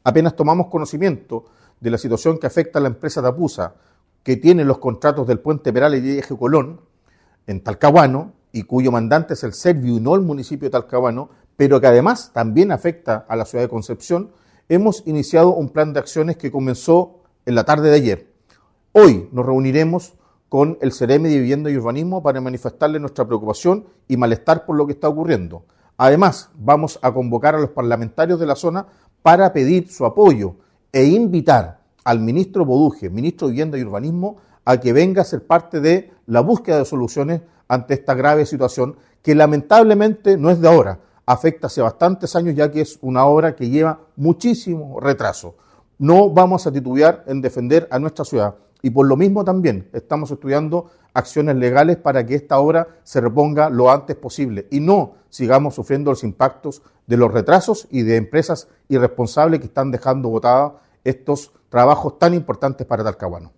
Apenas tomamos conocimiento de la situación que afecta a la empresa Tapusa, que tiene los contratos del Puente Perales y Eje Colón en Talcahuano, y cuyo mandante es el Servio y no el municipio de Talcahuano, pero que además también afecta a la ciudad de Concepción, hemos iniciado un plan de acciones que comenzó en la tarde de ayer. Hoy nos reuniremos con el Ceremi de Vivienda y Urbanismo para manifestarle nuestra preocupación y malestar por lo que está ocurriendo. Además, vamos a convocar a los parlamentarios de la zona para pedir su apoyo e invitar al ministro Boduje, ministro de Vivienda y Urbanismo, a que venga a ser parte de la búsqueda de soluciones ante esta grave situación que lamentablemente no es de ahora, afecta hace bastantes años ya que es una obra que lleva muchísimo retraso. No vamos a titubear en defender a nuestra ciudad y por lo mismo también estamos estudiando acciones legales para que esta obra se reponga lo antes posible y no sigamos sufriendo los impactos de los retrasos y de empresas irresponsables que están dejando botadas estos trabajos tan importantes para Talcahuano.